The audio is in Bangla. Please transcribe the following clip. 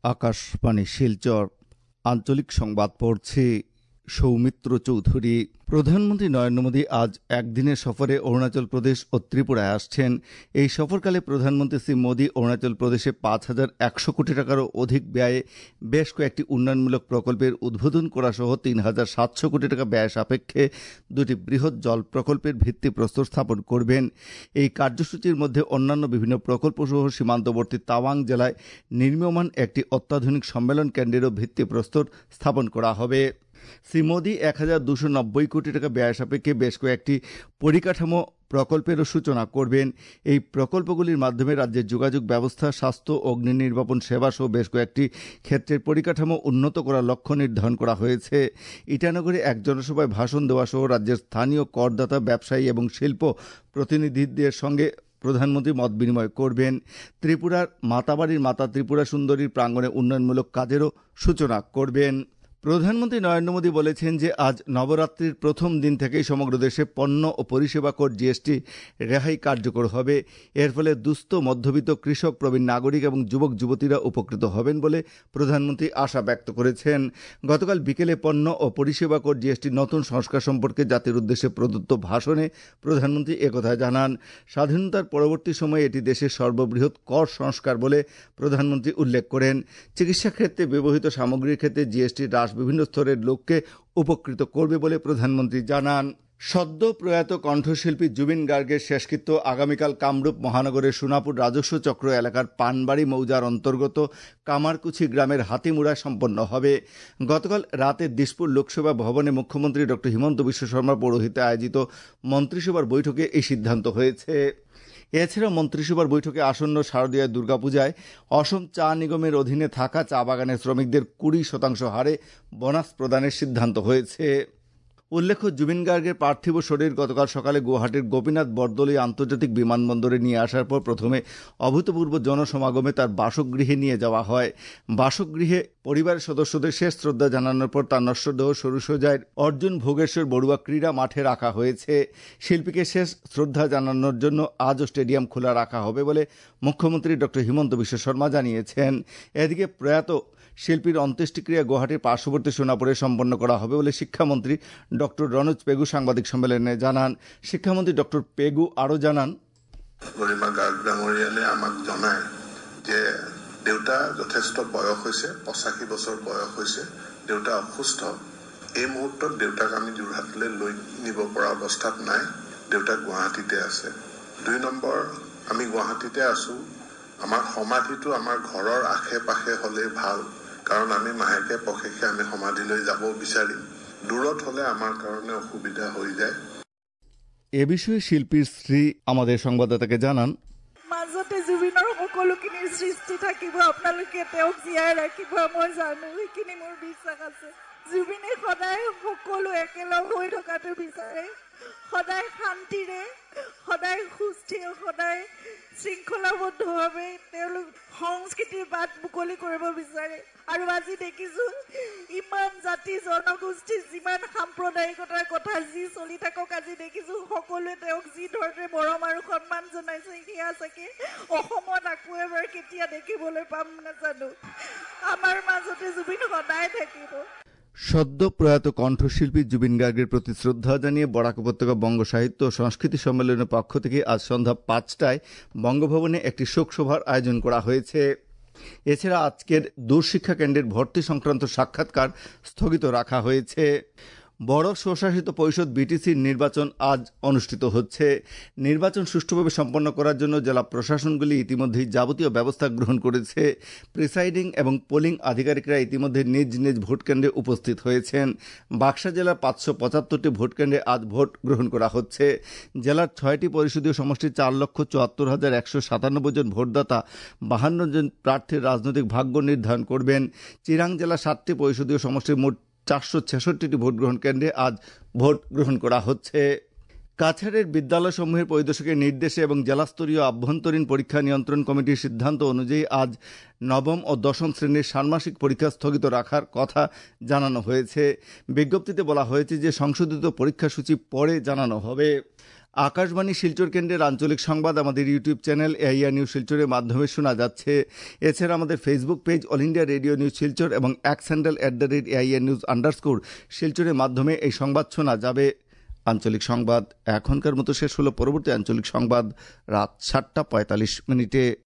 আকাশবাণী শিলচর আঞ্চলিক সংবাদ পড়ছি সৌমিত্র চৌধুরী। প্রধানমন্ত্রী নরেন্দ্র মোদী আজ একদিনের সফরে অরুণাচল প্রদেশ ও ত্রিপুরায় আসছেন। এই সফরকালে প্রধানমন্ত্রী শ্রী মোদী অরুণাচল প্রদেশে ৫,১০০ কোটি টাকারও অধিক ব্যয়ে বেশ কয়েকটি উন্নয়নমূলক প্রকল্পের উদ্বোধন করা সহ ৩,৭০০ কোটি টাকা ব্যয় সাপেক্ষে দুটি বৃহৎ জল প্রকল্পের ভিত্তিপ্রস্তর স্থাপন করবেন। এই কার্যসূচির মধ্যে অন্যান্য বিভিন্ন প্রকল্প সহ সীমান্তবর্তী তাওয়াং জেলায় নির্মীয়মান একটি অত্যাধুনিক সম্মেলন কেন্দ্রেরও ভিত্তিপ্রস্তর স্থাপন করা হবে। শ্রী মোদী ১,২৯০ কোটি টাকা ব্যয় সাপেক্ষে বেশ কয়েকটি পরিকাঠামো প্রকল্পেরও সূচনা করবেন। এই প্রকল্পগুলির মাধ্যমে রাজ্যের যোগাযোগ ব্যবস্থা, স্বাস্থ্য, অগ্নি নির্বাপন সেবা সহ বেশ কয়েকটি ক্ষেত্রের পরিকাঠামো উন্নত করার লক্ষ্য নির্ধারণ করা হয়েছে। ইটানগরে এক জনসভায় ভাষণ দেওয়া সহ রাজ্যের স্থানীয় করদাতা, ব্যবসায়ী এবং শিল্প প্রতিনিধিদের সঙ্গে প্রধানমন্ত্রী মত বিনিময় করবেন। ত্রিপুরার মাতাবাড়ির মাতা ত্রিপুরা সুন্দরীর প্রাঙ্গণে উন্নয়নমূলক কাজেরও সূচনা করবেন। প্রধানমন্ত্রী নরেন্দ্র মোদী বলেছেন যে আজ নবরাত্রির প্রথম দিন থেকেই সমগ্র দেশে পণ্য ও পরিষেবা কর জিএসটি রেহাই কার্যকর হবে। এর ফলে দুস্থ, মধ্যবিত্ত, কৃষক, প্রবীণ নাগরিক এবং যুবক যুবতীরা উপকৃত হবেন বলে প্রধানমন্ত্রী আশা ব্যক্ত করেছেন। গতকাল বিকেলে পণ্য ও পরিষেবা কর জিএসটির নতুন সংস্কার সম্পর্কে জাতির উদ্দেশ্যে প্রদত্ত ভাষণে প্রধানমন্ত্রী একথা জানান। স্বাধীনতার পরবর্তী সময়ে এটি দেশের সর্ববৃহৎ কর সংস্কার বলে প্রধানমন্ত্রী উল্লেখ করেন। চিকিৎসা ক্ষেত্রে ব্যবহৃত সামগ্রীর ক্ষেত্রে জিএসটি হ্রাস বিভিন্ন স্তরের লোককে উপকৃত করবে বলে প্রধানমন্ত্রী জানান। সদ্য প্রয়াত কণ্ঠশিল্পী জুবিন গার্গের শেষকৃত্য আগামীকাল কামরূপ মহানগরের সোনাপুর রাজস্ব চক্র এলাকার পানবাড়ি মৌজার অন্তর্গত কামারকুছি গ্রামের হাতিমুড়ায় সম্পন্ন হবে। গতকাল রাতে দিসপুর লোকসভা ভবনে মুখ্যমন্ত্রী ডক্টর হিমন্ত বিশ্ব শর্মার পৌরোহিত্যে আয়োজিত মন্ত্রিসভার বৈঠকে এই সিদ্ধান্ত হয়েছে। এছাড়াও মন্ত্রিসভার বৈঠকে আসন্ন শারদীয় দুর্গাপূজায় অসম চা নিগমের অধীনে থাকা চা বাগানের শ্রমিকদের ২০% হারে বোনাস প্রদানের সিদ্ধান্ত হয়েছে। উল্লেখ্য, জুবিন গার্গের পার্থিব শরীর গতকাল সকালে গুয়াহাটির গোপীনাথ বরদলৈ আন্তর্জাতিক বিমানবন্দরে নিয়ে আসার পর প্রথমে অভূতপূর্ব জনসমাগমে তার বাসগৃহে নিয়ে যাওয়া হয়। বাসগৃহে পরিবারের সদস্যদের শেষ শ্রদ্ধা জানানোর পর তার নশ্বরদেহ সরুসজাইয়ের অর্জুন ভোগেশ্বর বড়ুয়া ক্রীড়া মাঠে রাখা হয়েছে। শিল্পীকে শেষ শ্রদ্ধা জানানোর জন্য আজও স্টেডিয়াম খোলা রাখা হবে বলে মুখ্যমন্ত্রী ডক্টর হিমন্ত বিশ্ব শর্মা জানিয়েছেন। এদিকে প্রয়াত শিল্পীর অন্ত্যেষ্টিক্রিয়া গুয়াহাটির পার্শ্ববর্তী সোনাপুরে সম্পন্ন করা হবে বলে শিক্ষামন্ত্রী ডক্টর রনোজ পেগু সাংবাদিক সম্মেলনে জানান। শিক্ষামন্ত্রী ডক্টর পেগু আরও জানান, গৰিমা গাৰ্গ ডাঙৰীয়ালে আমাক জনায় যে দেউতা যথেষ্ট বয়স হৈছে, ৮৫ বছৰ বয়স হৈছে, দেউতা অসুস্থ। এই মুহূৰ্তত দেউতাক আমি যোৰহাটলৈ লৈ নিব পৰা অৱস্থাত নাই, দেউতা গুৱাহাটীতে আছে। ২ নম্বৰ, আমি গুৱাহাটীতে আছো। আমাৰ সমাধিটো আমাৰ ঘৰৰ আশে পাশে হ'লে ভাল, কারণ আমি মাহেকে পক্ষে আমি সমাধিলৈ যাব বিচাৰিম। দূৰত হলে আমার কারণে অসুবিধা হয়ে যায়। এ বিষয়ে শিল্পীর স্ত্রী আমাদের সংবাদদাতাকে জানান, মাজতে জুবিনৰ সকলোখিনি সৃষ্টি থাকিব, আপোনালোকে তেওঁক জীয়াই ৰাখিব, মই জানো, সেইখিনি মোৰ বিশ্বাস আছে। জুবিনে সদায় সকলো একেলগ হৈ থকাটো বিচাৰে, সদায় শান্তিৰে, সদায় সুস্থিৰ, সদায় শৃংখলাবদ্ধভাৱে তেওঁলোক সংস্কৃতিৰ বাট মুকলি কৰিব বিচাৰে। আৰু আজি দেখিছো ইমান জাতি জনগোষ্ঠী, যিমান সাম্প্ৰদায়িকতাৰ কথা যি চলি থাকক, আজি দেখিছো সকলোৱে তেওঁক যি ধৰণে মৰম আৰু সন্মান জনাইছে, সেয়া চাগে অসমত আকৌ এবাৰ কেতিয়া দেখিবলৈ পাম নাজানো। আমাৰ মাজতে জুবিন সদায় থাকিব। সদ্য প্রয়াত কণ্ঠশিল্পী জুবিন গার্গের প্রতি শ্রদ্ধা জানিয়ে বরাক উপত্যকা বঙ্গ সাহিত্য ও সংস্কৃতি সম্মেলনের পক্ষ থেকে আজ সন্ধ্যা ৫টায় বঙ্গভবনে একটি শোকসভার আয়োজন করা হয়েছে। এছাড়া আজকের দূরশিক্ষা কেন্দ্রের ভর্তি সংক্রান্ত সাক্ষাৎকার স্থগিত রাখা হয়েছে। বড় স্বশাসিত পরিষদ বিটিসির নির্বাচন আজ অনুষ্ঠিত হচ্ছে। নির্বাচন সুষ্ঠুভাবে সম্পন্ন করার জন্য জেলা প্রশাসনগুলি ইতিমধ্যেই যাবতীয় ব্যবস্থা গ্রহণ করেছে। প্রিসাইডিং এবং পোলিং আধিকারিকরা ইতিমধ্যে নিজ নিজ ভোটকেন্দ্রে উপস্থিত হয়েছেন। বাক্সা জেলার ৫৭৫টি ভোটকেন্দ্রে আজ ভোট গ্রহণ করা হচ্ছে। জেলার ৬টি পরিষদীয় সমষ্টির ৪,৭৪,১৯৭ জন ভোটদাতা ৫২ জন প্রার্থীর রাজনৈতিক ভাগ্য নির্ধারণ করবেন। চিরাং জেলা ৭টি পরিষদীয় সমষ্টির মোট ৪৬৬টি ভোট গ্রহণ কেন্দ্রে আজ ভোট গ্রহণ করা হচ্ছে। কাছাড়ের বিদ্যালয়সমূহের পরিদর্শকের নির্দেশে এবং জেলাস্তরীয় আভ্যন্তরীণ পরীক্ষা নিয়ন্ত্রণ কমিটির সিদ্ধান্ত অনুযায়ী আজ নবম ও দশম শ্রেণীর ষান্মাসিক পরীক্ষা স্থগিত রাখার কথা জানানো হয়েছে। বিজ্ঞপ্তিতে বলা হয়েছে যে সংশোধিত পরীক্ষাসূচি পরে জানানো হবে। আকাশবাণী শিলচর কেন্দ্রের আঞ্চলিক সংবাদ আমাদের ইউটিউব চ্যানেল এআইআর নিউজ শিলচরের মাধ্যমে শোনা যাচ্ছে। এছাড়া আমাদের Facebook page All India Radio News Silchar এবং এক্স হ্যান্ডেল @AIR News _ শিলচরের মাধ্যমে এই সংবাদ শোনা যাবে। আঞ্চলিক সংবাদ এখনকার মতো শেষ হলো। পরবর্তী আঞ্চলিক সংবাদ রাত 7:45 মিনিটে।